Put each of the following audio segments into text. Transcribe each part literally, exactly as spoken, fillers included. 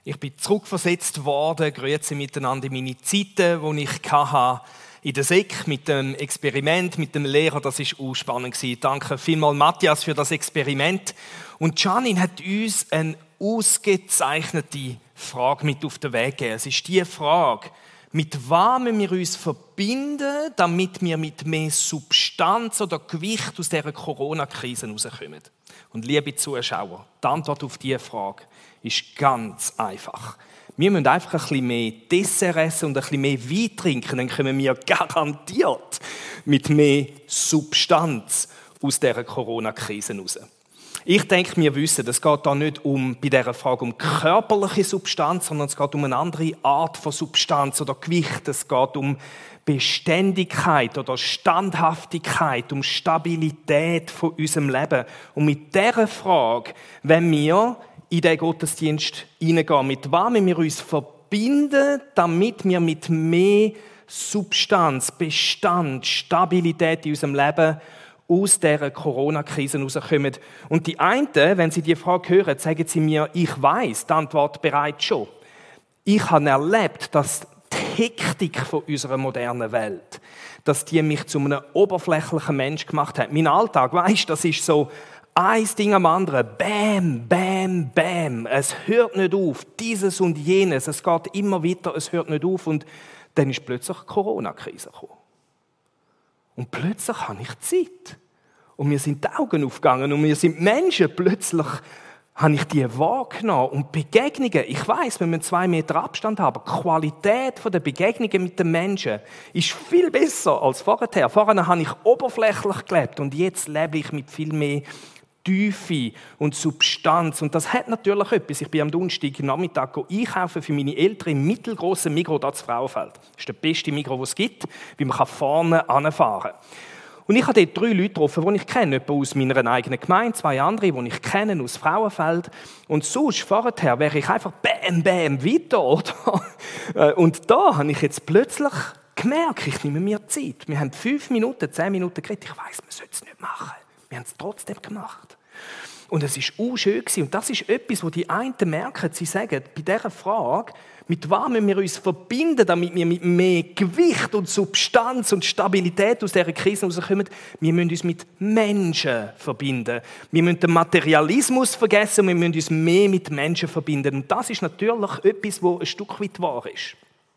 Ich bin zurückversetzt worden, grüezi miteinander in meine Zeiten, die ich hatte in der Sek mit dem Experiment, mit dem Lehrer. Das war auch spannend. Danke vielmals, Matthias, für das Experiment. Und Janine hat uns eine ausgezeichnete Frage mit auf den Weg gegeben. Es ist die Frage, mit was müssen wir uns verbinden, damit wir mit mehr Substanz oder Gewicht aus dieser Corona-Krise rauskommen? Und liebe Zuschauer, die Antwort auf diese Frage ist ganz einfach. Wir müssen einfach ein bisschen mehr Dessert essen und ein bisschen mehr Wein trinken, dann kommen wir garantiert mit mehr Substanz aus dieser Corona-Krise raus. Ich denke, wir wissen, es geht da nicht um, bei dieser Frage um körperliche Substanz, sondern es geht um eine andere Art von Substanz oder Gewicht. Es geht um Beständigkeit oder Standhaftigkeit, um Stabilität von unserem Leben. Und mit dieser Frage, wenn wir in den Gottesdienst hineingehen, mit was wir uns verbinden, damit wir mit mehr Substanz, Bestand, Stabilität in unserem Leben aus dieser Corona-Krise rauskommen. Und die einen, wenn sie die Frage hören, sagen sie mir, ich weiss, die Antwort bereits schon. Ich habe erlebt, dass die Hektik von unserer modernen Welt, dass die mich zu einem oberflächlichen Mensch gemacht hat. Mein Alltag, weisst, das ist so ein Ding am anderen. Bam, bam, bam. Es hört nicht auf. Dieses und jenes. Es geht immer weiter, es hört nicht auf. Und dann ist plötzlich die Corona-Krise gekommen. Und plötzlich habe ich Zeit. Und mir sind die Augen aufgegangen und wir sind Menschen. Plötzlich habe ich die wahrgenommen. Und Begegnungen, ich weiss, wir müssen zwei Meter Abstand haben. Die Qualität der Begegnungen mit den Menschen ist viel besser als vorher. Vorher habe ich oberflächlich gelebt und jetzt lebe ich mit viel mehr Tiefe und Substanz. Und das hat natürlich etwas. Ich bin am Donnerstag Nachmittag einkaufen für meine Eltern im mittelgroßen Migros da zu Frauenfeld. Das ist der beste Migros, den es gibt, weil man vorne hinfahren kann. Und ich habe dort drei Leute getroffen, die ich kenne. Jemand aus meiner eigenen Gemeinde, zwei andere, die ich kenne aus Frauenfeld. Und sonst, vorher, wäre ich einfach bam, bam, weiter, oder? Und da habe ich jetzt plötzlich gemerkt, ich nehme mir Zeit. Wir haben fünf Minuten, zehn Minuten geredet. Ich weiss, man sollte es nicht machen. Wir haben es trotzdem gemacht. Und es war auch schön. Und das ist etwas, wo die einen merken. Sie sagen, bei dieser Frage, mit was müssen wir uns verbinden, damit wir mit mehr Gewicht und Substanz und Stabilität aus dieser Krise rauskommen? Wir müssen uns mit Menschen verbinden. Wir müssen den Materialismus vergessen und wir müssen uns mehr mit Menschen verbinden. Und das ist natürlich etwas, das ein Stück weit wahr ist.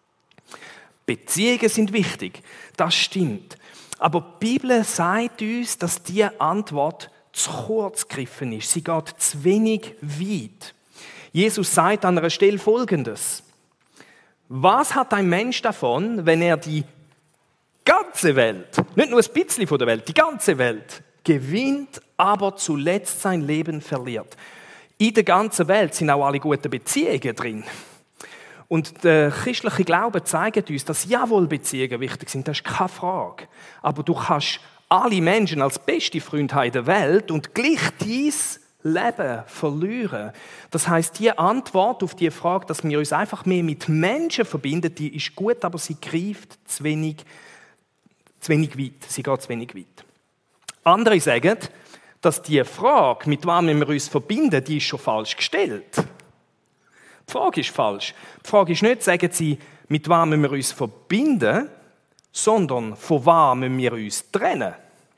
Beziehungen sind wichtig, das stimmt. Aber die Bibel sagt uns, dass diese Antwort zu kurz gegriffen ist. Sie geht zu wenig weit. Jesus sagt an einer Stelle Folgendes. Was hat ein Mensch davon, wenn er die ganze Welt, nicht nur ein bisschen von der Welt, die ganze Welt gewinnt, aber zuletzt sein Leben verliert? In der ganzen Welt sind auch alle guten Beziehungen drin. Und der christliche Glaube zeigt uns, dass jawohl Beziehungen wichtig sind, das ist keine Frage. Aber du kannst alle Menschen als beste Freunde haben in der Welt und gleich dein Leben verlieren. Das heisst, die Antwort auf die Frage, dass wir uns einfach mehr mit Menschen verbinden, die ist gut, aber sie greift zu wenig, zu wenig weit. Sie geht zu wenig weit. Andere sagen, dass die Frage, mit wem wir uns verbinden, die ist schon falsch gestellt. Die Frage ist falsch. Die Frage ist nicht, sagen sie, mit wem müssen wir uns verbinden, sondern von wem müssen wir uns trennen.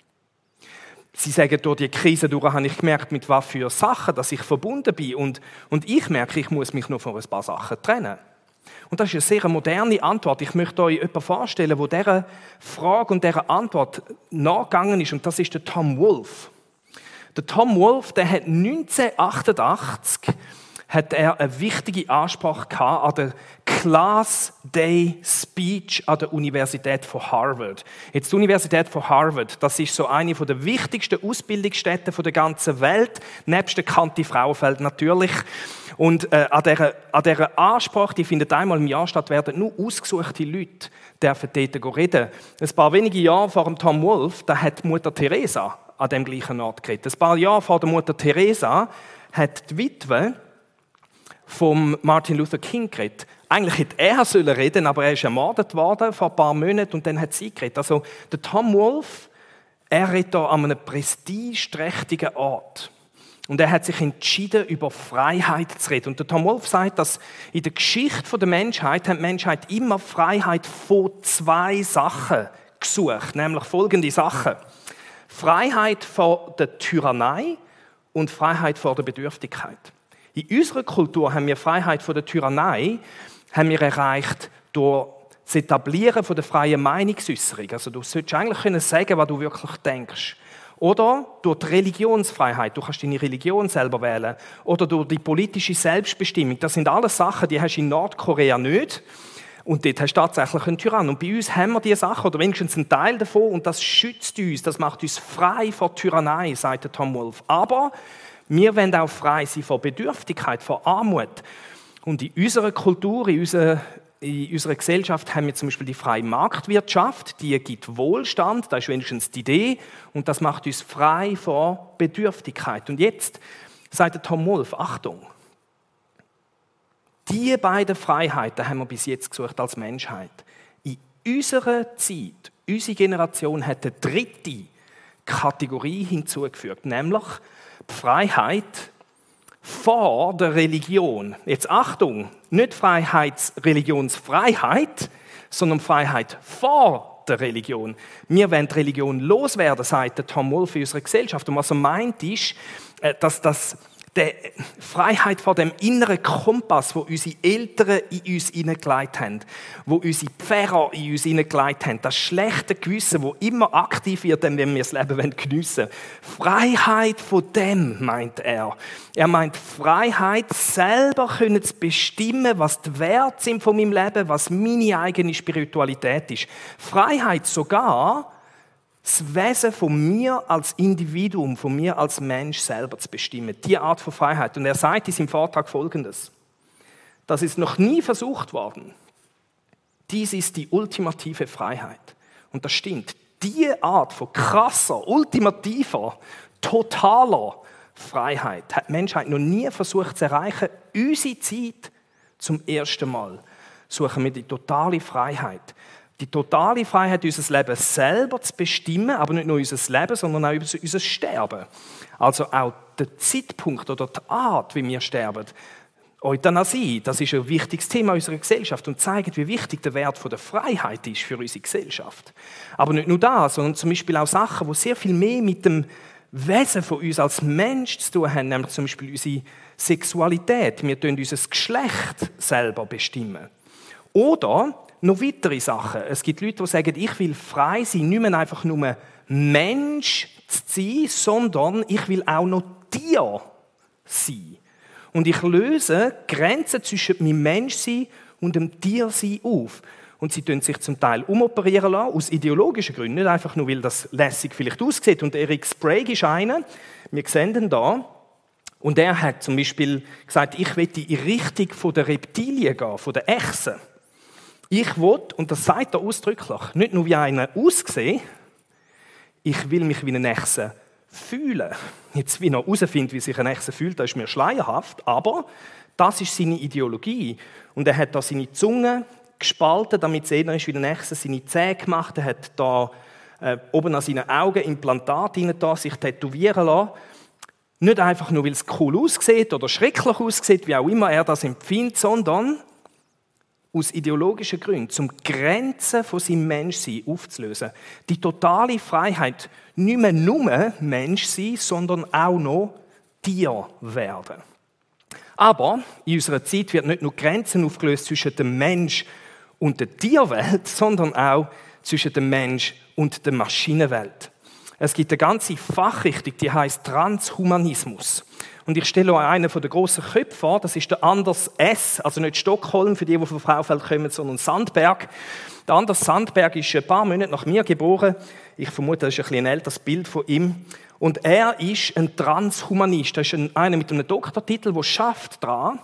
Sie sagen, durch die Krise durch habe ich gemerkt, mit was für Sachen dass ich verbunden bin. Und, und ich merke, ich muss mich noch von ein paar Sachen trennen. Und das ist eine sehr moderne Antwort. Ich möchte euch jemanden vorstellen, der dieser Frage und dieser Antwort nachgegangen ist. Und das ist der Tom Wolfe. Der Tom Wolfe, der hat neunzehnhundertachtundachtzig hat er eine wichtige Ansprache gehabt an der Class Day Speech an der Universität von Harvard. Jetzt die Universität von Harvard, das ist so eine der wichtigsten Ausbildungsstätten der ganzen Welt, nebst der Kanti Frauenfeld natürlich. Und äh, an dieser, an dieser Ansprache, die findet einmal im Jahr statt, werden nur ausgesuchte Leute dürfen dort reden. Ein paar wenige Jahre vor dem Tom Wolfe, da hat Mutter Teresa an dem gleichen Ort geredet. Ein paar Jahre vor der Mutter Teresa hat die Witwe vom Martin Luther King geredet. Eigentlich hätte er sollen reden, aber er ist ermordet worden vor ein paar Monaten und dann hat sie geredet. Also der Tom Wolfe, er redet hier an einem prestigeträchtigen Ort. Und er hat sich entschieden, über Freiheit zu reden. Und der Tom Wolfe sagt, dass in der Geschichte der Menschheit hat die Menschheit immer Freiheit von zwei Sachen gesucht, nämlich folgende Sachen. Freiheit vor der Tyrannei und Freiheit vor der Bedürftigkeit. In unserer Kultur haben wir Freiheit vor der Tyrannei haben wir erreicht durch das Etablieren von der freien Meinungsäußerung. Also du solltest eigentlich können sagen, was du wirklich denkst. Oder durch die Religionsfreiheit, du kannst deine Religion selber wählen. Oder durch die politische Selbstbestimmung. Das sind alles Sachen, die hast du in Nordkorea nicht. Und dort hast du tatsächlich einen Tyrann. Und bei uns haben wir diese Sachen, oder wenigstens einen Teil davon, und das schützt uns, das macht uns frei vor Tyrannei, sagt der Tom Wolfe. Aber wir wollen auch frei sein vor Bedürftigkeit, vor Armut. Und in unserer Kultur, in unserer In unserer Gesellschaft haben wir zum Beispiel die freie Marktwirtschaft, die gibt Wohlstand, das ist wenigstens die Idee, und das macht uns frei vor Bedürftigkeit. Und jetzt sagt der Tom Wolfe, Achtung, diese beiden Freiheiten haben wir bis jetzt gesucht als Menschheit. In unserer Zeit, unsere Generation hat eine dritte Kategorie hinzugefügt, nämlich die Freiheit vor der Religion. Jetzt Achtung, nicht Freiheit, Religionsfreiheit, sondern Freiheit vor der Religion. Wir wollen die Religion loswerden, sagt der Tom Wolfe in unserer Gesellschaft. Und was er meint ist, dass das die Freiheit vor dem inneren Kompass, wo unsere Eltern in uns hineingelegt haben, wo unsere Pfarrer in uns hineingelegt haben, das schlechte Gewissen, das immer aktiv wird, wenn wir das Leben geniessen wollen. Freiheit von dem, meint er. Er meint Freiheit, selber können zu bestimmen, was die Werte sind von meinem Leben, was meine eigene Spiritualität ist. Freiheit sogar, das Wesen von mir als Individuum, von mir als Mensch selber zu bestimmen. Diese Art von Freiheit. Und er sagt in seinem Vortrag Folgendes. Das ist noch nie versucht worden. Dies ist die ultimative Freiheit. Und das stimmt. Diese Art von krasser, ultimativer, totaler Freiheit hat die Menschheit noch nie versucht zu erreichen. Unsere Zeit zum ersten Mal suchen wir die totale Freiheit. Die totale Freiheit, unser Leben selber zu bestimmen, aber nicht nur unser Leben, sondern auch unser Sterben. Also auch der Zeitpunkt oder die Art, wie wir sterben. Euthanasie, das ist ein wichtiges Thema unserer Gesellschaft und zeigt, wie wichtig der Wert der Freiheit ist für unsere Gesellschaft. Aber nicht nur das, sondern zum Beispiel auch Sachen, die sehr viel mehr mit dem Wesen von uns als Mensch zu tun haben, nämlich zum Beispiel unsere Sexualität. Wir bestimmen unser Geschlecht selber bestimmen. Oder noch weitere Sachen. Es gibt Leute, die sagen, ich will frei sein, nicht mehr einfach nur Mensch zu sein, sondern ich will auch noch Tier sein. Und ich löse Grenzen zwischen meinem Menschsein und dem Tiersein auf. Und sie tun sich zum Teil umoperieren lassen, aus ideologischen Gründen, nicht einfach nur, weil das lässig vielleicht aussieht. Und Eric Sprague ist einer, wir sehen ihn da, und er hat zum Beispiel gesagt, ich will in die Richtung der Reptilien gehen, von der Echsen. Ich will, und das sagt er ausdrücklich, nicht nur wie einer aussehen, ich will mich wie eine Echse fühlen. Jetzt, wie er herausfindet, wie sich eine Echse fühlt, das ist mir schleierhaft, aber das ist seine Ideologie. Und er hat da seine Zunge gespalten, damit es eher ist wie eine Echse, seine Zähne gemacht, er hat da äh, oben an seinen Augen Implantate hinein da, sich tätowieren lassen. Nicht einfach nur, weil es cool aussieht oder schrecklich aussieht, wie auch immer er das empfindet, sondern aus ideologischen Gründen, zum Grenzen von seinem Menschsein aufzulösen. Die totale Freiheit, nicht mehr nur Mensch sein, sondern auch noch Tier werden. Aber in unserer Zeit wird nicht nur Grenzen aufgelöst zwischen dem Mensch und der Tierwelt, sondern auch zwischen dem Mensch und der Maschinenwelt. Es gibt eine ganze Fachrichtung, die heißt Transhumanismus. Und ich stelle euch einen der grossen Köpfe vor, das ist der Anders S., also nicht Stockholm, für die, die von Fraufeld kommen, sondern Sandberg. Der Anders Sandberg ist ein paar Monate nach mir geboren. Ich vermute, das ist ein bisschen ein älteres Bild von ihm. Und er ist ein Transhumanist. Das ist einer mit einem Doktortitel, der schafft daran,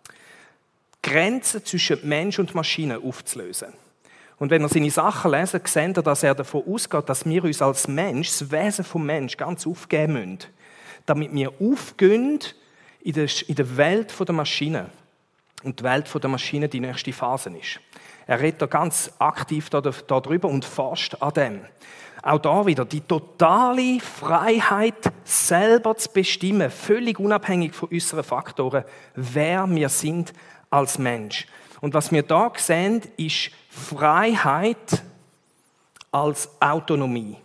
Grenzen zwischen Mensch und Maschine aufzulösen. Und wenn ihr seine Sachen lesen, seht ihr, dass er davon ausgeht, dass wir uns als Mensch, das Wesen vom Mensch, ganz aufgeben müssen. Damit wir aufgehen in der Welt der Maschine. Und die Welt der Maschine die nächste Phase ist. Er redet da ganz aktiv darüber und forscht an dem. Auch da wieder die totale Freiheit, selber zu bestimmen, völlig unabhängig von äußeren Faktoren, wer wir sind als Mensch. Und was wir da sehen, ist Freiheit als Autonomie.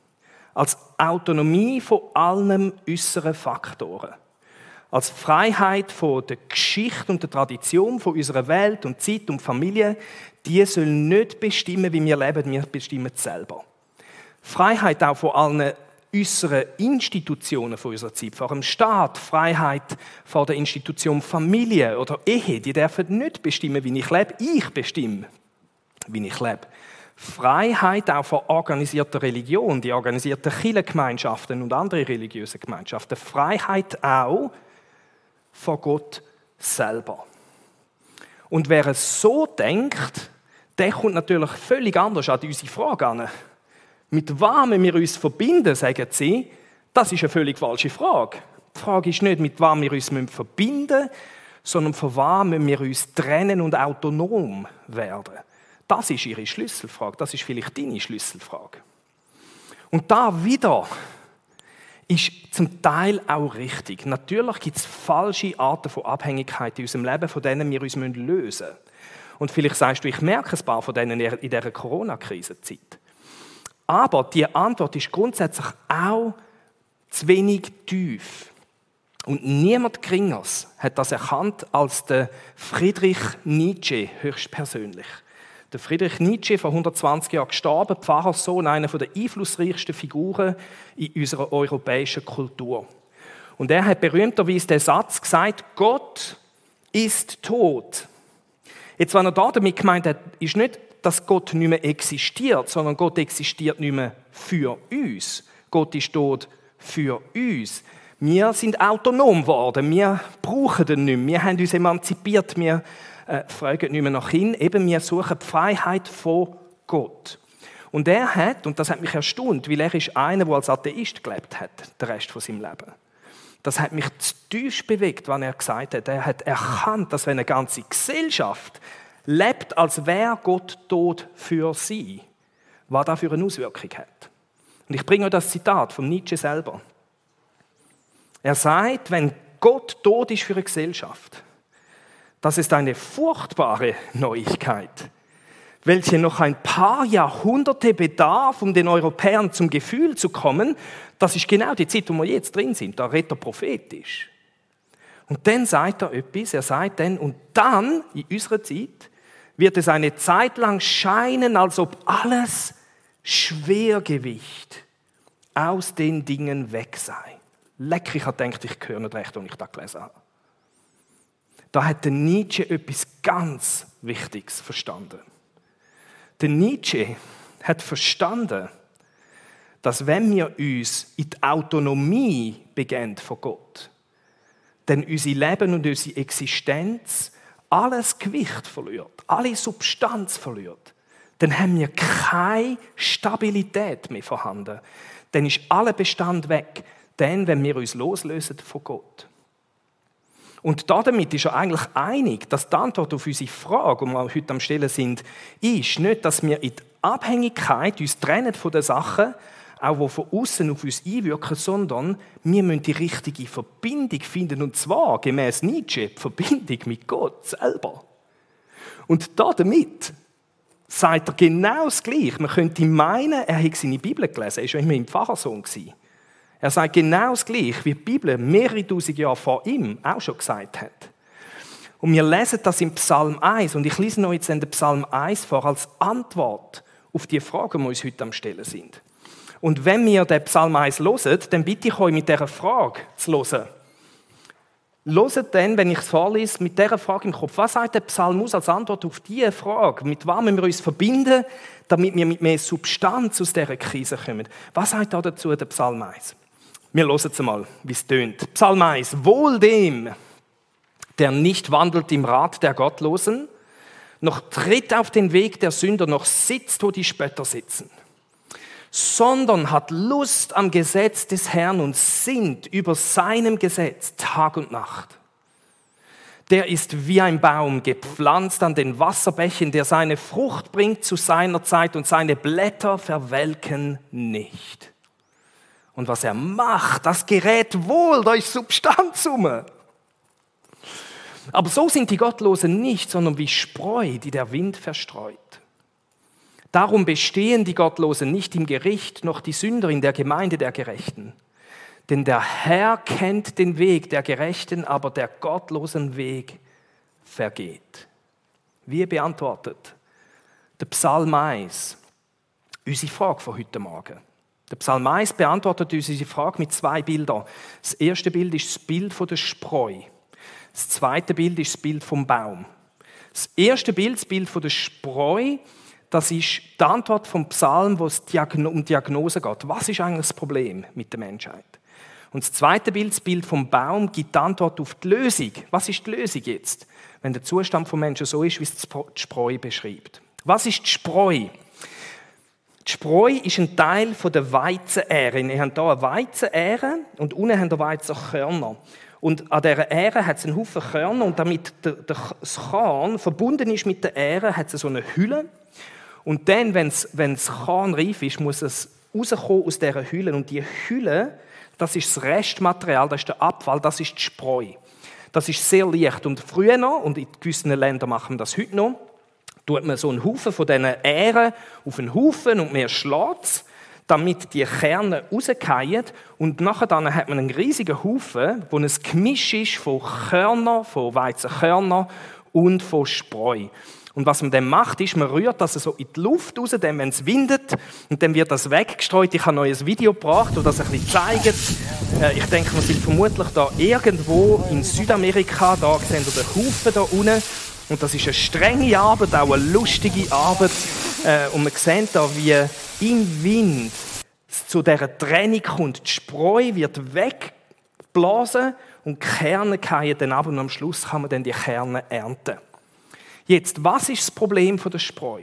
Als Autonomie von allen äußeren Faktoren. Als Freiheit von der Geschichte und der Tradition von unserer Welt und Zeit und Familie, die soll nicht bestimmen, wie wir leben, wir bestimmen es selber. Freiheit auch von allen äußeren Institutionen von unserer Zeit, vor dem Staat, Freiheit vor der Institution Familie oder Ehe, die dürfen nicht bestimmen, wie ich lebe, ich bestimme, wie ich lebe. Freiheit auch von organisierter Religion, die organisierten Kirchengemeinschaften und andere religiöse Gemeinschaften. Freiheit auch von Gott selber. Und wer es so denkt, der kommt natürlich völlig anders an unsere Frage an. Mit was wir uns verbinden, sagen sie, das ist eine völlig falsche Frage. Die Frage ist nicht, mit was wir uns verbinden müssen, sondern von was wir uns trennen und autonom werden. Das ist ihre Schlüsselfrage, das ist vielleicht deine Schlüsselfrage. Und da wieder ist zum Teil auch richtig. Natürlich gibt es falsche Arten von Abhängigkeit in unserem Leben, von denen wir uns lösen müssen. Und vielleicht sagst du, ich merke ein paar von denen in dieser Corona-Krisenzeit. Aber die Antwort ist grundsätzlich auch zu wenig tief. Und niemand Geringers hat das erkannt als der Friedrich Nietzsche höchstpersönlich. Der Friedrich Nietzsche, vor hundertzwanzig Jahren gestorben, Pfarrerssohn, einer der einflussreichsten Figuren in unserer europäischen Kultur. Und er hat berühmterweise den Satz gesagt, Gott ist tot. Jetzt, was er da damit gemeint hat, ist nicht, dass Gott nicht mehr existiert, sondern Gott existiert nicht mehr für uns. Gott ist tot für uns. Wir sind autonom geworden, wir brauchen ihn nicht mehr, wir haben uns emanzipiert, wir äh, fragen nicht mehr nach ihm, eben wir suchen die Freiheit von Gott. Und er hat, und das hat mich erstaunt, weil er ist einer, der als Atheist gelebt hat, den Rest von seinem Leben. Das hat mich zutiefst bewegt, was er gesagt hat. Er hat erkannt, dass wenn eine ganze Gesellschaft lebt, als wäre Gott tot für sie, was das für eine Auswirkung hat. Und ich bringe euch das Zitat von Nietzsche selber. Er sagt, wenn Gott tot ist für eine Gesellschaft, das ist eine furchtbare Neuigkeit, welche noch ein paar Jahrhunderte bedarf, um den Europäern zum Gefühl zu kommen, das ist genau die Zeit, wo wir jetzt drin sind, da redet er prophetisch. Und dann sagt er etwas, er sagt dann, und dann, in unserer Zeit, wird es eine Zeit lang scheinen, als ob alles Schwergewicht aus den Dingen weg sei. Leck, ich habe gedacht, ich höre nicht recht, als ich das gelesen habe. Da hat der Nietzsche etwas ganz Wichtiges verstanden. Der Nietzsche hat verstanden, dass wenn wir uns in die Autonomie begeben von Gott, dann unser Leben und unsere Existenz alles Gewicht verliert, alle Substanz verliert, dann haben wir keine Stabilität mehr vorhanden. Dann ist aller Bestand weg, dann, wenn wir uns loslösen von Gott. Und damit ist er eigentlich einig, dass die Antwort auf unsere Frage, die wir heute am Stellen sind, ist nicht, dass wir in die Abhängigkeit uns trennen von den Sachen, auch die von außen auf uns einwirken, sondern wir müssen die richtige Verbindung finden, und zwar, gemäß Nietzsche, die Verbindung mit Gott selber. Und damit sagt er genau das Gleiche. Man könnte meinen, er hätte seine Bibel gelesen, er war schon immer im Pfarrersohn. Er sagt genau das Gleiche, wie die Bibel mehrere tausend Jahre vor ihm auch schon gesagt hat. Und wir lesen das im Psalm eins, und ich lese noch jetzt den Psalm eins vor, als Antwort auf die Fragen, die uns heute am Stellen sind. Und wenn wir den Psalm eins hören, dann bitte ich euch, mit dieser Frage zu hören. Hört dann, wenn ich es vorlese, mit dieser Frage im Kopf. Was sagt der Psalm aus als Antwort auf diese Frage? Mit was müssen wir uns verbinden, damit wir mit mehr Substanz aus dieser Krise kommen? Was sagt da dazu der Psalm eins? Wir hören es mal, wie es tönt. Psalm eins. Wohl dem, der nicht wandelt im Rat der Gottlosen, noch tritt auf den Weg der Sünder, noch sitzt, wo die Spötter sitzen, sondern hat Lust am Gesetz des Herrn und sinnt über seinem Gesetz Tag und Nacht. Der ist wie ein Baum, gepflanzt an den Wasserbächen, der seine Frucht bringt zu seiner Zeit und seine Blätter verwelken nicht. Und was er macht, das gerät wohl, da ist Substanz rum. Aber so sind die Gottlosen nicht, sondern wie Spreu, die der Wind verstreut. Darum bestehen die Gottlosen nicht im Gericht, noch die Sünder in der Gemeinde der Gerechten. Denn der Herr kennt den Weg der Gerechten, aber der gottlosen Weg vergeht. Wie beantwortet der Psalm eins unsere Frage von heute Morgen? Der Psalm eins beantwortet uns unsere Frage mit zwei Bildern. Das erste Bild ist das Bild von der Spreu. Das zweite Bild ist das Bild vom Baum. Das erste Bild, das Bild von der Spreu, das ist die Antwort vom Psalm, wo es um Diagnose geht. Was ist eigentlich das Problem mit der Menschheit? Und das zweite Bild, das Bild vom Baum, gibt die Antwort auf die Lösung. Was ist die Lösung jetzt, wenn der Zustand des Menschen so ist, wie es die Spreu beschreibt? Was ist die Spreu? Die Spreu ist ein Teil der Weizenähre. Ihr habt hier eine Weizenähre und unten habt ihr Weizenkörner. Und an dieser Ähre hat es einen Haufen Körner und damit das Korn verbunden ist mit der Ähre, hat es so eine Hülle. Und dann, wenn das Korn reif ist, muss es rauskommen aus dieser Hülle. Und die Hülle, das ist das Restmaterial, das ist der Abfall, das ist die Spreu. Das ist sehr leicht. Und früher noch, und in gewissen Ländern machen wir das heute noch, tut man so einen Haufen von diesen Ähren auf einen Haufen und mehr schlägt es, damit die Kerne rausfallen. Und nachher dann hat man einen riesigen Haufen, wo ein Gemisch ist von Körnern, von Weizenkörnern und von Spreu. Und was man dann macht, ist, man rührt das so in die Luft raus, dann, wenn es windet, und dann wird das weggestreut. Ich habe ein neues Video gebracht, das das ein bisschen zeigt. Ich denke, wir sind vermutlich da irgendwo in Südamerika, da sehen wir den Haufen da unten. Und das ist eine strenge Arbeit, auch eine lustige Arbeit. Und man sieht da, wie im Wind zu dieser Trennung kommt. Die Spreu wird weggeblasen und die Kerne fallen dann ab und am Schluss kann man dann die Kerne ernten. Jetzt, was ist das Problem der Spreu?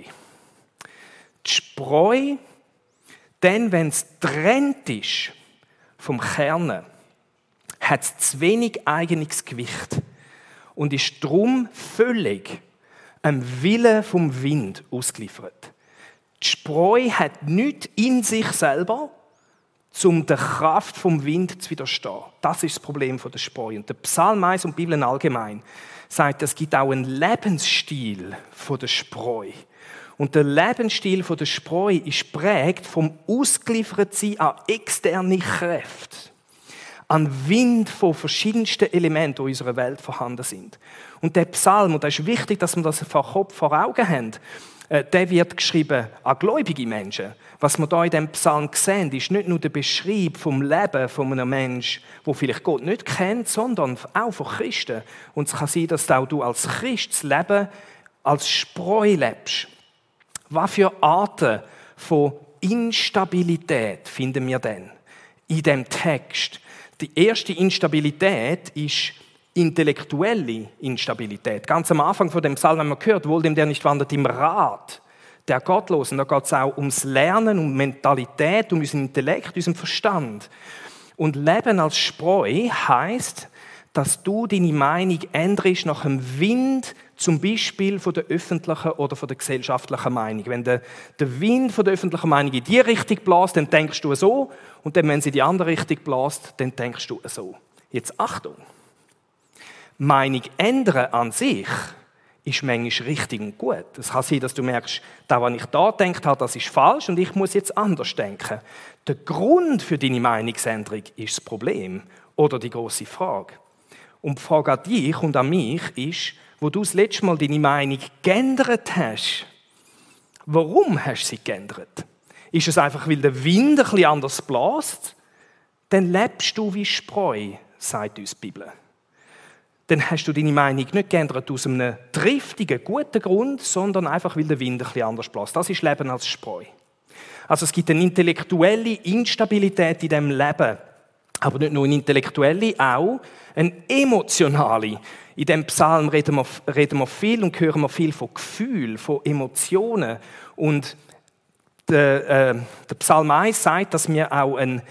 Die Spreu, dann, wenn es getrennt ist vom Kern, hat es zu wenig eigenes Gewicht und ist darum völlig einem Willen vom Wind ausgeliefert. Die Spreu hat nichts in sich selber, um der Kraft vom Wind zu widerstehen. Das ist das Problem der Spreu. Und der Psalm eins und die Bibel allgemein sagt, es gibt auch einen Lebensstil der Spreu. Und der Lebensstil der Spreu ist prägt vom Ausgeliefertsein an externe Kräfte, an Wind von verschiedensten Elementen, die in unserer Welt vorhanden sind. Und der Psalm, und das ist wichtig, dass wir das vor Kopf vor Augen haben, der wird geschrieben an gläubige Menschen. Was wir hier in diesem Psalm sehen, ist nicht nur der Beschreib vom Leben von einem Menschen, der vielleicht Gott nicht kennt, sondern auch von Christen. Und es kann sein, dass auch du als Christ das Leben als Spreu lebst. Was für Arten von Instabilität finden wir denn in diesem Text? Die erste Instabilität ist intellektuelle Instabilität. Ganz am Anfang von dem Psalm haben wir gehört, wohl dem, der nicht wandert im Rat der Gottlosen. Da geht es auch ums Lernen, um Mentalität, um unseren Intellekt, unseren Verstand. Und Leben als Spreu heisst, dass du deine Meinung änderst nach dem Wind, zum Beispiel von der öffentlichen oder von der gesellschaftlichen Meinung. Wenn der, der Wind von der öffentlichen Meinung in die Richtung bläst, dann denkst du so. Und dann, wenn sie in die andere Richtung bläst, dann denkst du so. Jetzt Achtung! Meinung ändern an sich ist manchmal richtig und gut. Es kann sein, dass du merkst, das, was ich da gedacht habe, das ist falsch und ich muss jetzt anders denken. Der Grund für deine Meinungsänderung ist das Problem oder die grosse Frage. Und die Frage an dich und an mich ist, wo du das letzte Mal deine Meinung geändert hast, warum hast du sie geändert? Ist es einfach, weil der Wind ein bisschen anders bläst? Dann lebst du wie Spreu, sagt uns die Bibel. Dann hast du deine Meinung nicht geändert aus einem triftigen, guten Grund, sondern einfach, weil der Wind ein bisschen anders bläst. Das ist Leben als Spreu. Also es gibt eine intellektuelle Instabilität in diesem Leben. Aber nicht nur eine intellektuelle, auch eine emotionale. In diesem Psalm reden wir, reden wir viel und hören wir viel von Gefühlen, von Emotionen. Und der, äh, der Psalm eins sagt, dass wir auch eine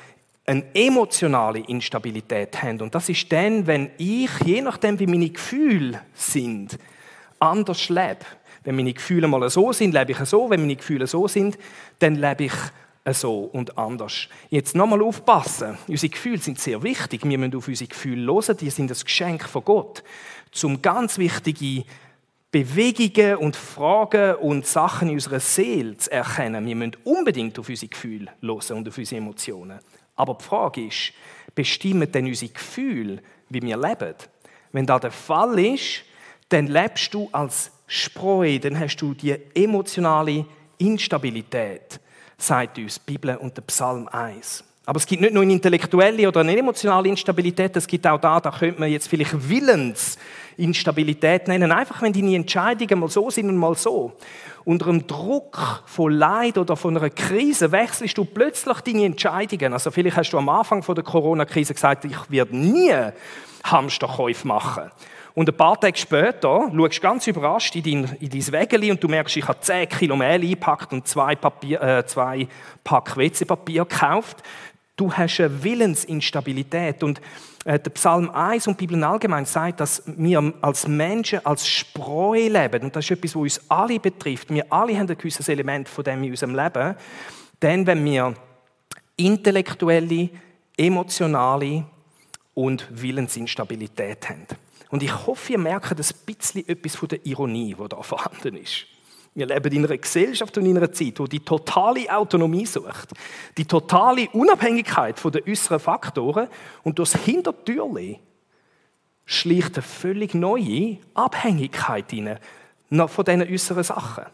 eine emotionale Instabilität haben. Und das ist dann, wenn ich, je nachdem wie meine Gefühle sind, anders lebe. Wenn meine Gefühle mal so sind, lebe ich so. Wenn meine Gefühle so sind, dann lebe ich so und anders. Jetzt nochmal aufpassen. Unsere Gefühle sind sehr wichtig. Wir müssen auf unsere Gefühle hören. Die sind ein Geschenk von Gott. Um ganz wichtige Bewegungen und Fragen und Sachen in unserer Seele zu erkennen. Wir müssen unbedingt auf unsere Gefühle hören und auf unsere Emotionen. Aber die Frage ist, bestimmen denn unsere Gefühle, wie wir leben? Wenn das der Fall ist, dann lebst du als Spreu, dann hast du die emotionale Instabilität, sagt uns die Bibel und der Psalm eins. Aber es gibt nicht nur eine intellektuelle oder eine emotionale Instabilität, es gibt auch da, da könnte man jetzt vielleicht Willensinstabilität nennen. Einfach, wenn deine Entscheidungen mal so sind und mal so. Unter dem Druck von Leid oder von einer Krise wechselst du plötzlich deine Entscheidungen. Also vielleicht hast du am Anfang von der Corona-Krise gesagt, ich werde nie Hamsterkäufe machen. Und ein paar Tage später schaust du ganz überrascht in dein, in dein Wägeli und du merkst, ich habe zehn Kilo Mehl eingepackt und zwei, Papier, äh, zwei Pack W C-Papier gekauft. Du hast eine Willensinstabilität. Und äh, der Psalm eins und die Bibel allgemein sagt, dass wir als Menschen, als Spreu leben. Und das ist etwas, was uns alle betrifft. Wir alle haben ein gewisses Element von dem in unserem Leben. Denn wenn wir intellektuelle, emotionale und Willensinstabilität haben. Und ich hoffe, ihr merkt ein bisschen etwas von der Ironie, die da vorhanden ist. Wir leben in einer Gesellschaft und in einer Zeit, die die totale Autonomie sucht, die totale Unabhängigkeit von den äußeren Faktoren und durchs Hintertürchen schleicht eine völlig neue Abhängigkeit hinein von diesen äußeren Sachen.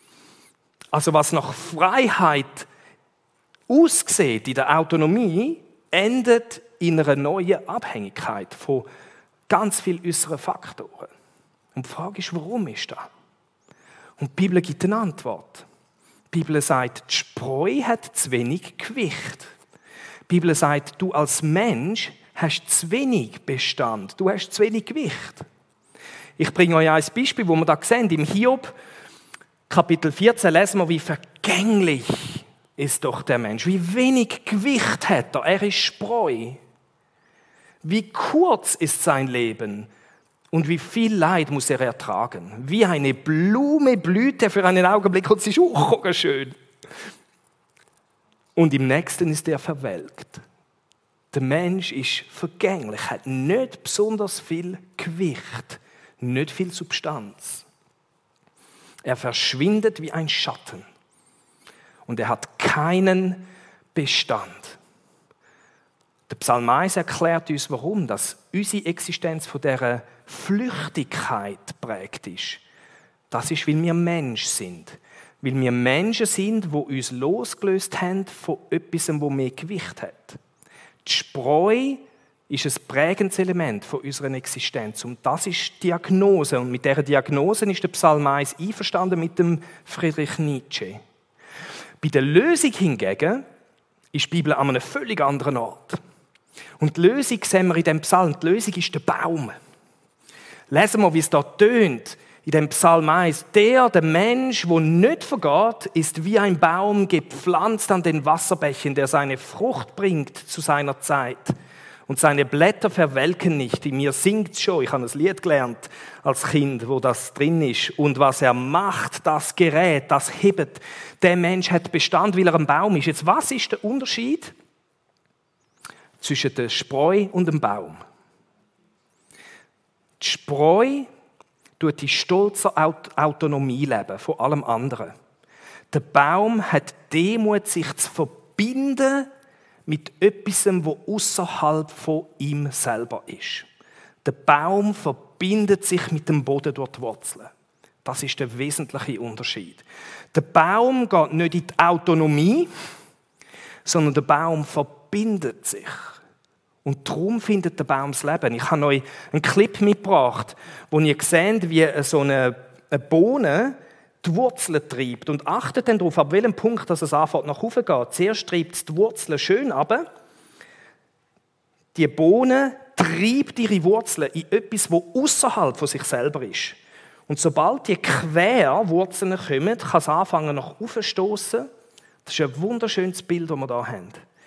Also was nach Freiheit aussieht in der Autonomie, endet in einer neuen Abhängigkeit von ganz viele äußere Faktoren. Und die Frage ist, warum ist das? Und die Bibel gibt eine Antwort. Die Bibel sagt, die Spreu hat zu wenig Gewicht. Die Bibel sagt, du als Mensch hast zu wenig Bestand. Du hast zu wenig Gewicht. Ich bringe euch ein Beispiel, wo wir da sehen. Im Hiob, Kapitel vierzehn, lesen wir, wie vergänglich ist doch der Mensch. Wie wenig Gewicht hat er. Er ist Spreu. Wie kurz ist sein Leben und wie viel Leid muss er ertragen. Wie eine Blume blüht er für einen Augenblick und sie ist auch schön. Und im nächsten ist er verwelkt. Der Mensch ist vergänglich, hat nicht besonders viel Gewicht, nicht viel Substanz. Er verschwindet wie ein Schatten und er hat keinen Bestand. Der Psalm eins erklärt uns, warum dass unsere Existenz von dieser Flüchtigkeit prägt ist. Das ist, weil wir Menschen sind. Weil wir Menschen sind, die uns losgelöst haben von etwas, das mehr Gewicht hat. Die Spreu ist ein prägendes Element von unserer Existenz. Und das ist die Diagnose. Und mit dieser Diagnose ist der Psalm eins einverstanden mit dem Friedrich Nietzsche. Bei der Lösung hingegen ist die Bibel an einem völlig anderen Ort. Und die Lösung sehen wir in diesem Psalm. Die Lösung ist der Baum. Lesen wir, wie es da tönt in dem Psalm eins. Der, der Mensch, der nicht vergeht, ist wie ein Baum gepflanzt an den Wasserbächen, der seine Frucht bringt zu seiner Zeit. Und seine Blätter verwelken nicht. In mir singt es schon. Ich habe ein Lied gelernt als Kind, wo das drin ist. Und was er macht, das gerät, das hebt. Der Mensch hat Bestand, weil er ein Baum ist. Jetzt, was ist der Unterschied zwischen der Spreu und dem Baum? Die Spreu tut die stolze Autonomie leben von allem anderen. Der Baum hat Demut, sich zu verbinden mit etwas, das außerhalb von ihm selber ist. Der Baum verbindet sich mit dem Boden durch die Wurzeln. Das ist der wesentliche Unterschied. Der Baum geht nicht in die Autonomie, sondern der Baum verbindet sich. Und darum findet der Baum das Leben. Ich habe euch einen Clip mitgebracht, wo ihr seht, wie so eine Bohne die Wurzeln treibt. Und achtet dann darauf, ab welchem Punkt dass es anfängt nach oben geht. Zuerst treibt es die Wurzeln schön runter. Die Bohne treibt ihre Wurzeln in etwas, das außerhalb von sich selber ist. Und sobald die Querwurzeln kommen, kann es anfangen nach oben zu stossen. Das ist ein wunderschönes Bild, das wir hier haben.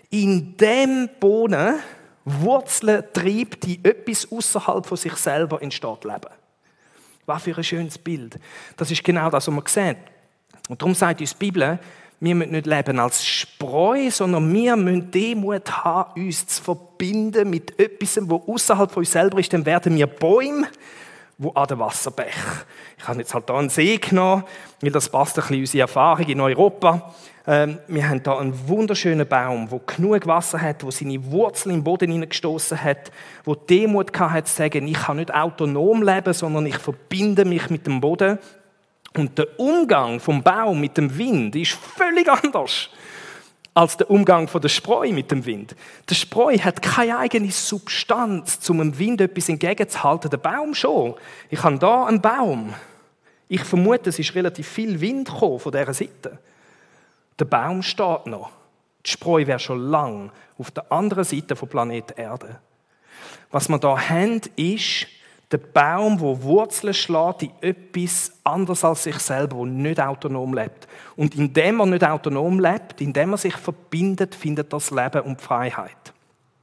In dem Boden Wurzeln treibt, die etwas außerhalb von sich selber entsteht, leben. Was für ein schönes Bild. Das ist genau das, was man sieht. Und darum sagt uns die Bibel, wir müssen nicht leben als Spreu, sondern wir müssen Demut haben, uns zu verbinden mit etwas, das außerhalb von uns selber ist. Dann werden wir Bäume, die an den Wasserbech. Ich habe jetzt halt hier einen See genommen, weil das passt ein bisschen in unsere Erfahrung in Europa. Ähm, wir haben hier einen wunderschönen Baum, der genug Wasser hat, der seine Wurzeln im Boden hineingestoßen hat, der Demut hatte, zu sagen, ich kann nicht autonom leben, sondern ich verbinde mich mit dem Boden. Und der Umgang vom Baum mit dem Wind ist völlig anders als der Umgang von der Spreu mit dem Wind. Der Spreu hat keine eigene Substanz, um dem Wind etwas entgegenzuhalten. Der Baum schon. Ich habe hier einen Baum. Ich vermute, es ist relativ viel Wind gekommen von dieser Seite. Der Baum steht noch. Die Spreu wäre schon lange auf der anderen Seite vom Planeten Erde. Was wir hier haben, ist der Baum, der Wurzeln schlägt in etwas anderes als sich selber, der nicht autonom lebt. Und indem er nicht autonom lebt, indem er sich verbindet, findet das Leben und die Freiheit.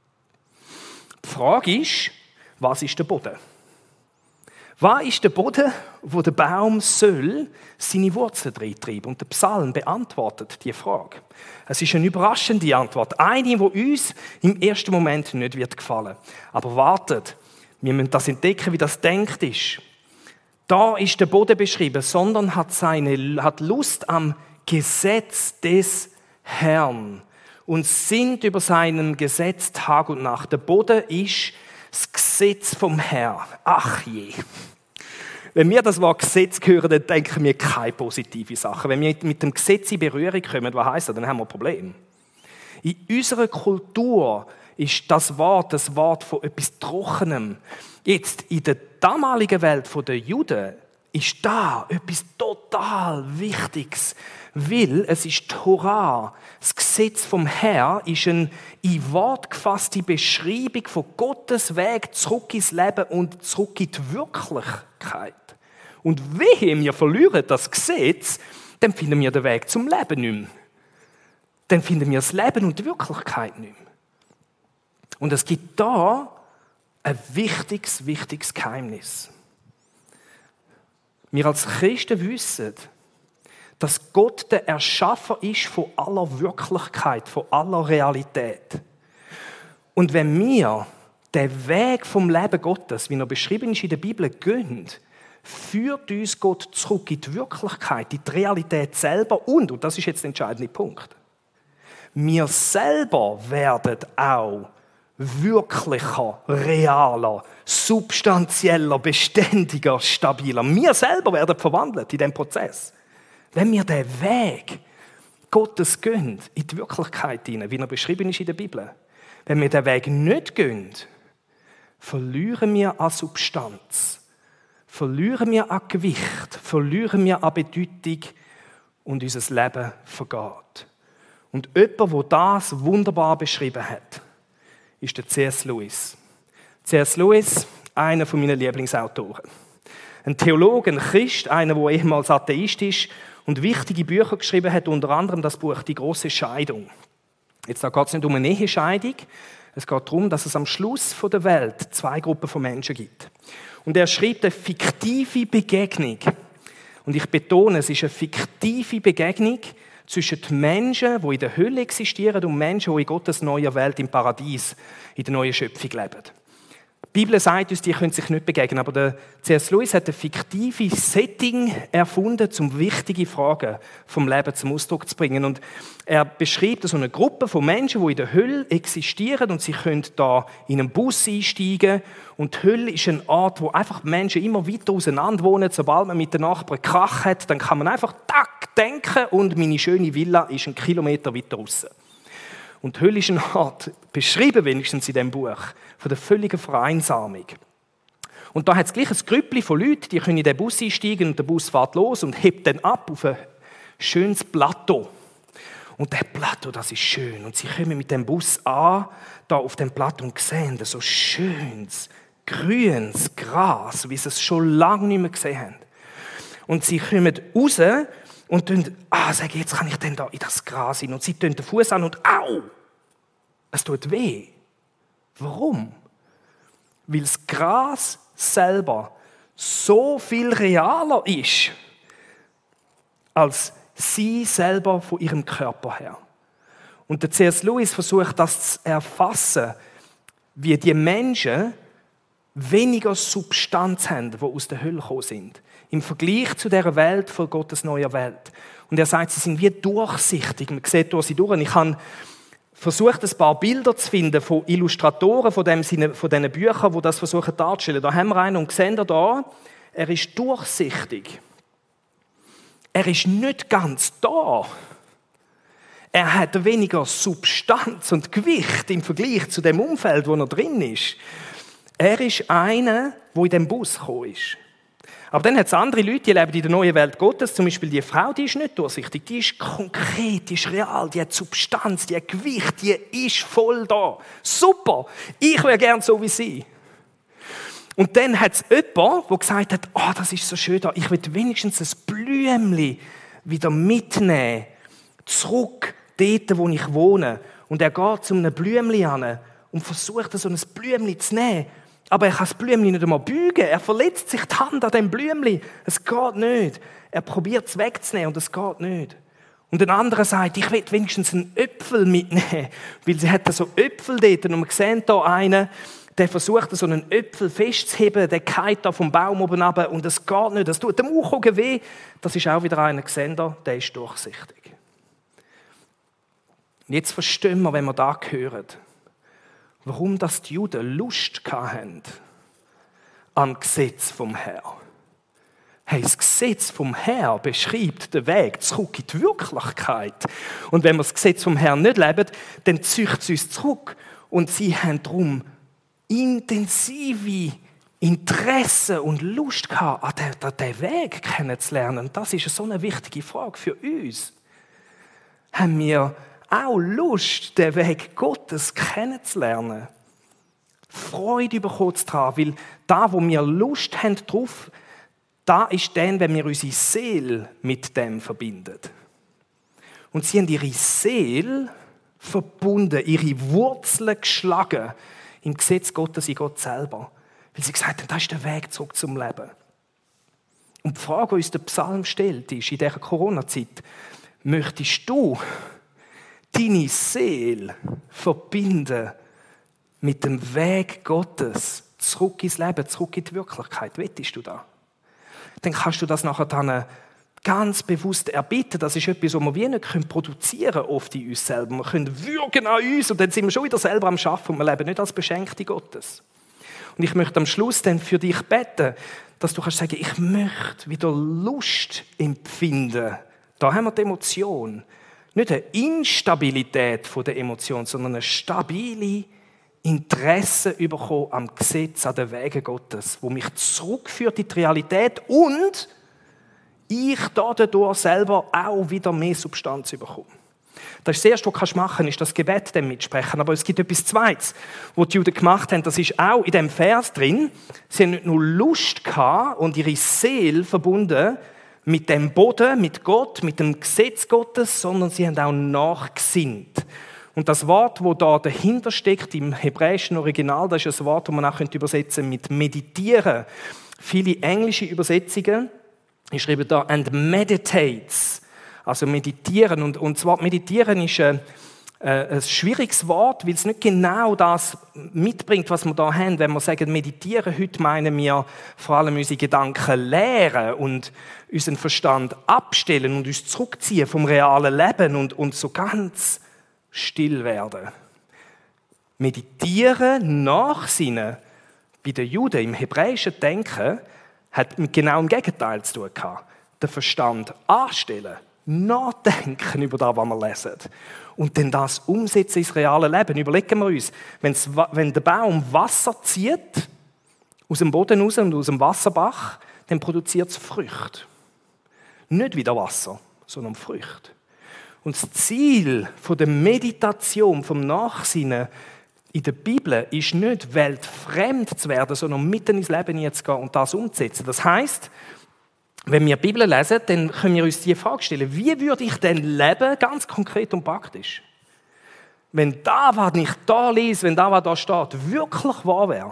Die Frage ist, was ist der Boden? Was ist der Boden, wo der Baum soll seine Wurzeln reintreiben? Und der Psalm beantwortet diese Frage. Es ist eine überraschende Antwort. Eine, die uns im ersten Moment nicht wird gefallen. Aber wartet, wir müssen das entdecken, wie das denkt ist. Da ist der Boden beschrieben, sondern hat, seine, hat Lust am Gesetz des Herrn und sinnt über seinem Gesetz Tag und Nacht. Der Boden ist das Gesetz vom Herrn. Ach je. Wenn wir das Wort Gesetz hören, dann denken wir keine positive Sachen. Wenn wir mit dem Gesetz in Berührung kommen, was heisst das? Dann haben wir ein Problem. In unserer Kultur ist das Wort das Wort von etwas Trockenem. Jetzt, in der damaligen Welt der Juden, ist da etwas total Wichtiges. Weil es ist Torah. Das Gesetz vom Herrn ist eine in Wort gefasste Beschreibung von Gottes Weg zurück ins Leben und zurück in die Wirklichkeit. Und wehe, wir verlieren das Gesetz, dann finden wir den Weg zum Leben nicht mehr. Dann finden wir das Leben und die Wirklichkeit nicht mehr. Und es gibt da ein wichtiges, wichtiges Geheimnis. Wir als Christen wissen, dass Gott der Erschaffer ist von aller Wirklichkeit, von aller Realität. Und wenn wir den Weg vom Leben Gottes, wie er beschrieben ist in der Bibel, gehen, führt uns Gott zurück in die Wirklichkeit, in die Realität selber und, und das ist jetzt der entscheidende Punkt, wir selber werden auch wirklicher, realer, substanzieller, beständiger, stabiler. Wir selber werden verwandelt in diesem Prozess. Wenn wir den Weg Gottes gehen, in die Wirklichkeit hinein, wie er beschrieben ist in der Bibel, wenn wir den Weg nicht gehen, verlieren wir an Substanz, verlieren wir an Gewicht, verlieren wir an Bedeutung und unser Leben vergeht. Und jemand, der das wunderbar beschrieben hat, ist der C S Lewis. C S Lewis, einer meiner Lieblingsautoren. Ein Theologe, ein Christ, einer, der ehemals Atheist ist und wichtige Bücher geschrieben hat, unter anderem das Buch «Die große Scheidung». Jetzt da geht es nicht um eine Ehescheidung, es geht darum, dass es am Schluss der Welt zwei Gruppen von Menschen gibt. Und er schreibt eine fiktive Begegnung. Und ich betone, es ist eine fiktive Begegnung zwischen den Menschen, die in der Hölle existieren, und Menschen, die in Gottes neuer Welt, im Paradies, in der neuen Schöpfung leben. Die Bibel sagt uns, die können sich nicht begegnen, aber der C S Lewis hat ein fiktives Setting erfunden, um wichtige Fragen vom Leben zum Ausdruck zu bringen. Und er beschreibt so eine Gruppe von Menschen, die in der Hölle existieren und sie können da in einen Bus einsteigen. Und die Hölle ist ein Ort, wo einfach Menschen immer weiter auseinander wohnen. Sobald man mit den Nachbarn Krach hat, dann kann man einfach tack denken und meine schöne Villa ist einen Kilometer weiter raus. Und die Hölle ist eine Art, beschrieben wenigstens in diesem Buch, von der völligen Vereinsamung. Und da hat es gleich ein Grüppli von Leuten, die können in den Bus einsteigen und der Bus fährt los und hebt dann ab auf ein schönes Plateau. Und der Plateau, das ist schön. Und sie kommen mit dem Bus an, da auf dem Plateau und sehen so schönes, grünes Gras, wie sie es schon lange nicht mehr gesehen haben. Und sie kommen raus und tun, ah, sagen, jetzt kann ich denn da in das Gras hin. Und sie tun den Fuß an und au! Es tut weh. Warum? Weil das Gras selber so viel realer ist, als sie selber von ihrem Körper her. Und der C S Lewis versucht das zu erfassen, wie die Menschen weniger Substanz haben, die aus der Hölle gekommen sind. Im Vergleich zu dieser Welt von Gottes neuer Welt. Und er sagt, sie sind wie durchsichtig. Man sieht durch sie durch. Ich habe versucht, ein paar Bilder zu finden von Illustratoren von, dem, von diesen Büchern, die das versuchen darzustellen. Da haben wir einen und sehen da, er ist durchsichtig. Er ist nicht ganz da. Er hat weniger Substanz und Gewicht im Vergleich zu dem Umfeld, wo er drin ist. Er ist einer, der in diesem Bus gekommen ist. Aber dann hat es andere Leute, die leben in der neuen Welt Gottes. Zum Beispiel die Frau, die ist nicht durchsichtig. Die ist konkret, die ist real, die hat Substanz, die hat Gewicht, die ist voll da. Super, ich wäre gern so wie sie. Und dann hat es jemanden, der gesagt hat, oh, das ist so schön da, ich will wenigstens ein Blümchen wieder mitnehmen, zurück dort, wo ich wohne. Und er geht zu einem Blümchen hin und versucht, so ein Blümchen zu nehmen. Aber er kann das Blümchen nicht einmal beugen. Er verletzt sich die Hand an dem Blümchen. Es geht nicht. Er probiert es wegzunehmen und es geht nicht. Und ein anderer sagt, ich will wenigstens einen Äpfel mitnehmen. Weil sie hat so Äpfel dort. Und wir sehen hier einen, der versucht, so einen Äpfel festzuheben. Der geht da vom Baum oben runter und es geht nicht. Das tut dem Auge weh. Das ist auch wieder einer gesehen, der ist durchsichtig. Und jetzt verstehen wir, wenn wir da hören, warum das die Juden Lust hatten am Gesetz vom Herrn. Hey, das Gesetz vom Herrn beschreibt den Weg zurück in die Wirklichkeit. Und wenn wir das Gesetz vom Herrn nicht leben, dann zieht es uns zurück. Und sie haben darum intensive Interesse und Lust gehabt, an diesen Weg kennenzulernen. Und das ist so eine wichtige Frage für uns. Haben wir auch Lust, den Weg Gottes kennenzulernen? Freude bekommen daran, weil da, wo wir Lust haben drauf, da ist dann, wenn wir unsere Seele mit dem verbinden. Und sie haben ihre Seele verbunden, ihre Wurzeln geschlagen im Gesetz Gottes, in Gott selber. Weil sie gesagt haben, das ist der Weg zurück zum Leben. Und die Frage, die uns der Psalm stellt, ist, in dieser Corona-Zeit, möchtest du deine Seele verbinden mit dem Weg Gottes zurück ins Leben, zurück in die Wirklichkeit? Wettest du da? Dann kannst du das nachher dann ganz bewusst erbitten. Das ist etwas, was wir wie nicht produzieren können, oft in uns selber. Wir können würgen an uns und dann sind wir schon wieder selber am Schaffen und wir leben nicht als Beschenkte Gottes. Und ich möchte am Schluss dann für dich beten, dass du kannst sagen, ich möchte wieder Lust empfinden. Da haben wir die Emotion. Nicht eine Instabilität der Emotion, sondern eine stabile Interesse bekommen am Gesetz, an den Wegen Gottes, wo mich zurückführt in die Realität und ich dadurch selber auch wieder mehr Substanz bekomme. Das ist das Erste, was du machen kannst, ist das Gebet dem mitsprechen. Aber es gibt etwas Zweites, was die Juden gemacht haben. Das ist auch in diesem Vers drin. Sie haben nicht nur Lust gehabt und ihre Seele verbunden mit dem Boden, mit Gott, mit dem Gesetz Gottes, sondern sie haben auch nachgesinnt. Und das Wort, das da dahinter steckt, im hebräischen Original, das ist ein Wort, das man auch übersetzen könnte mit meditieren. Viele englische Übersetzungen schreiben da and meditates, also meditieren. Und, und das Wort meditieren ist ein, äh, ein schwieriges Wort, weil es nicht genau das mitbringt, was wir da haben. Wenn wir sagen meditieren, heute meinen wir vor allem unsere Gedanken leeren und unseren Verstand abstellen und uns zurückziehen vom realen Leben und, und so ganz still werden. Meditieren, nachsinnen, bei den Juden im hebräischen Denken, hat mit genau dem Gegenteil zu tun gehabt. Den Verstand anstellen, nachdenken über das, was wir lesen. Und dann das umsetzen ins reale Leben. Überlegen wir uns, wenn der Baum Wasser zieht, aus dem Boden raus und aus dem Wasserbach, dann produziert es Früchte. Nicht wieder Wasser, sondern Früchte. Und das Ziel der Meditation, vom Nachsinnen in der Bibel ist nicht, weltfremd zu werden, sondern mitten ins Leben jetzt gehen und das umzusetzen. Das heisst, wenn wir die Bibel lesen, dann können wir uns die Frage stellen, wie würde ich denn leben, ganz konkret und praktisch? wenn da, was ich da lese, wenn da, was da steht, wirklich wahr wäre.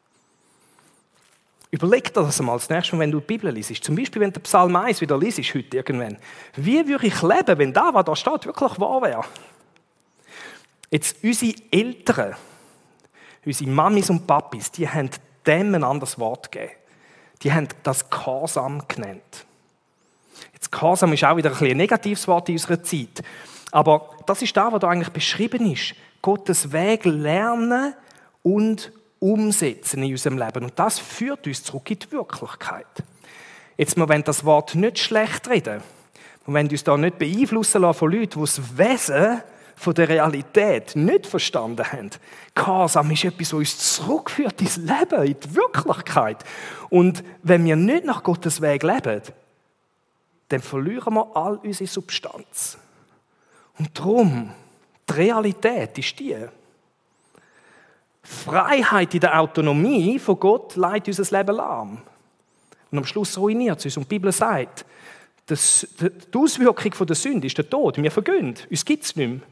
Überleg dir das einmal das nächste Mal, wenn du die Bibel liest. Zum Beispiel, wenn du Psalm eins wieder liest, heute irgendwann. Wie würde ich leben, wenn da, was da steht, wirklich wahr wäre? Jetzt, unsere Eltern, unsere Mamis und Papis, die haben dem ein anderes Wort gegeben. Die haben das Gehorsam genannt. Jetzt, Gehorsam ist auch wieder ein, ein negatives Wort in unserer Zeit. Aber das ist das, was da eigentlich beschrieben ist. Gottes Weg lernen und umsetzen in unserem Leben. Und das führt uns zurück in die Wirklichkeit. Jetzt, wir wollen das Wort nicht schlecht reden. Wir wollen uns da nicht beeinflussen lassen von Leuten, die das Wesen von der Realität nicht verstanden haben. Gehorsam ist etwas, was uns zurückführt ins Leben, in die Wirklichkeit. Und wenn wir nicht nach Gottes Weg leben, dann verlieren wir all unsere Substanz. Und darum, die Realität ist die. Freiheit in der Autonomie von Gott leitet unser Leben lahm. Und am Schluss ruiniert es uns. Und die Bibel sagt, dass die Auswirkung der Sünde ist der Tod. Wir vergehen. Uns gibt es nicht mehr.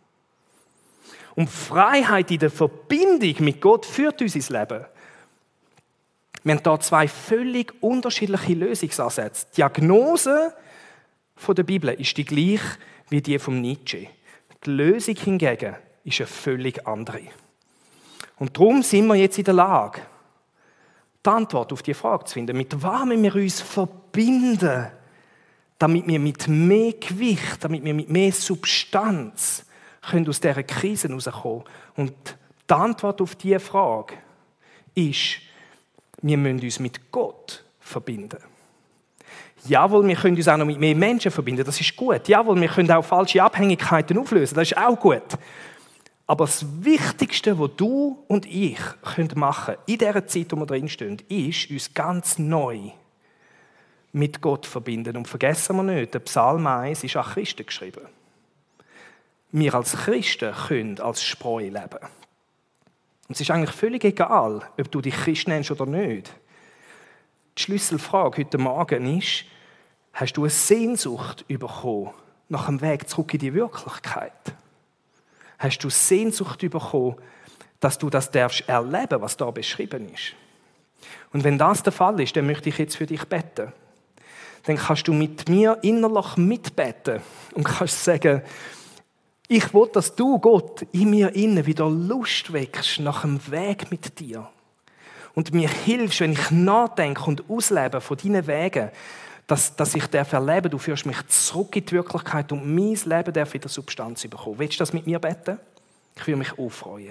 Und Freiheit in der Verbindung mit Gott führt uns ins Leben. Wir haben hier zwei völlig unterschiedliche Lösungsansätze. Die Diagnose der Bibel ist die gleiche wie die von Nietzsche. Die Lösung hingegen ist eine völlig andere. Und darum sind wir jetzt in der Lage, die Antwort auf diese Frage zu finden. Mit was müssen wir uns verbinden, damit wir mit mehr Gewicht, damit wir mit mehr Substanz können aus dieser Krise herauskommen. Und die Antwort auf diese Frage ist, wir müssen uns mit Gott verbinden. Jawohl, wir können uns auch noch mit mehr Menschen verbinden, das ist gut. Jawohl, wir können auch falsche Abhängigkeiten auflösen, das ist auch gut. Aber das Wichtigste, was du und ich machen können, in dieser Zeit, in der wir drinstehen, ist, uns ganz neu mit Gott verbinden. Und vergessen wir nicht, der Psalm eins ist an Christen geschrieben. Wir als Christen können als Spreu leben. Und es ist eigentlich völlig egal, ob du dich Christ nennst oder nicht. Die Schlüsselfrage heute Morgen ist, hast du eine Sehnsucht bekommen nach dem Weg zurück in die Wirklichkeit? Hast du Sehnsucht bekommen, dass du das darfst erleben, was da beschrieben ist? Und wenn das der Fall ist, dann möchte ich jetzt für dich beten. Dann kannst du mit mir innerlich mitbeten und kannst sagen, ich will, dass du, Gott, in mir innen wieder Lust wächst nach dem Weg mit dir. Und mir hilfst, wenn ich nachdenke und auslebe von deinen Wegen, dass, dass ich darf erleben, du führst mich zurück in die Wirklichkeit und mein Leben darf wieder Substanz bekommen. Willst du das mit mir beten? Ich würde mich auch freuen.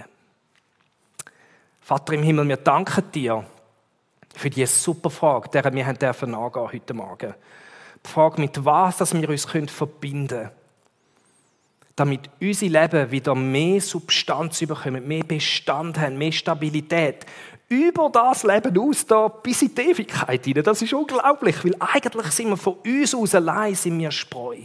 Vater im Himmel, wir danken dir für diese super Frage, der wir haben dürfen nachgehen heute Morgen. Die Frage, mit was dass wir uns verbinden können, damit unser Leben wieder mehr Substanz bekommt, mehr Bestand haben, mehr Stabilität. Über das Leben aus, da bis in die Ewigkeit hinein. Das ist unglaublich, weil eigentlich sind wir von uns aus allein sind wir Spreu.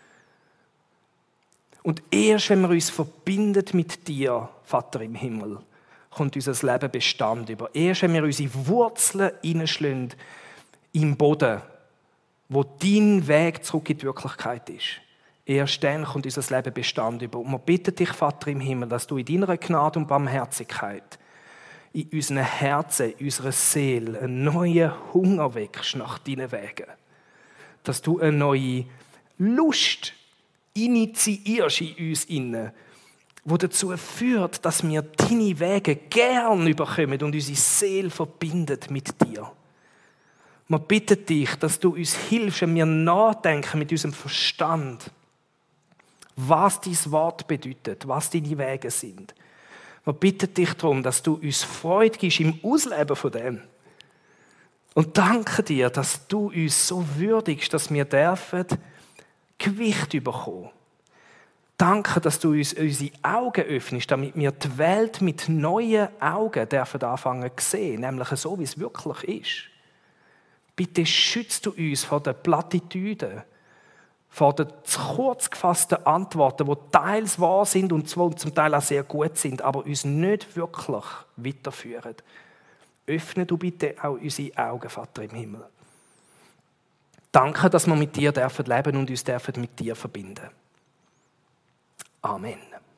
Und erst wenn wir uns verbinden mit dir, Vater im Himmel, kommt unser Leben Bestand über. Erst wenn wir unsere Wurzeln hineinschlagen im Boden, wo dein Weg zurück in die Wirklichkeit ist. Erst dann kommt unser Leben Bestand über. Und wir bitten dich, Vater im Himmel, dass du in deiner Gnade und Barmherzigkeit in unseren Herzen, in unserer Seele einen neuen Hunger wächst nach deinen Wegen. Dass du eine neue Lust initiierst in uns innen, die dazu führt, dass wir deine Wege gern überkommen und unsere Seele verbindet mit dir. Wir bitten dich, dass du uns hilfst, wenn wir nachdenken mit unserem Verstand, was dein Wort bedeutet, was deine Wege sind. Wir bitten dich darum, dass du uns Freude gibst im Ausleben von dem. Und danke dir, dass du uns so würdigst, dass wir dürfen Gewicht bekommen. Danke, dass du uns unsere Augen öffnest, damit wir die Welt mit neuen Augen dürfen anfangen zu sehen, nämlich so, wie es wirklich ist. Bitte schützt du uns vor den Plattitüden, vor den zu kurz gefassten Antworten, die teils wahr sind und zum Teil auch sehr gut sind, aber uns nicht wirklich weiterführen. Öffne du bitte auch unsere Augen, Vater im Himmel. Danke, dass wir mit dir leben dürfen und uns mit dir verbinden. Amen.